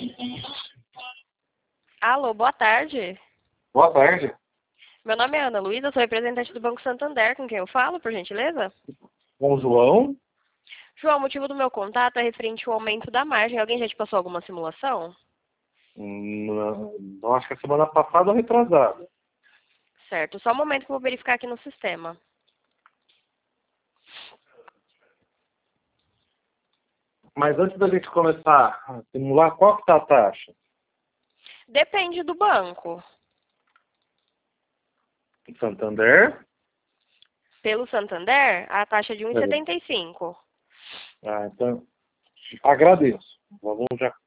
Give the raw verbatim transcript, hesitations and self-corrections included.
Alô, boa tarde. Boa tarde. Meu nome é Ana Luísa, sou representante do Banco Santander, com quem eu falo, por gentileza? Com o João? João, o motivo do meu contato é referente ao aumento da margem. Alguém já te passou alguma simulação? Hum, Não, não, acho que a semana passada ou retrasada. Certo, só um momento que eu vou verificar aqui no sistema. Mas antes da gente começar a simular, qual que tá a taxa? Depende do banco. Santander? Pelo Santander, a taxa é de um vírgula É. setenta e cinco. Ah, então, agradeço. Vamos já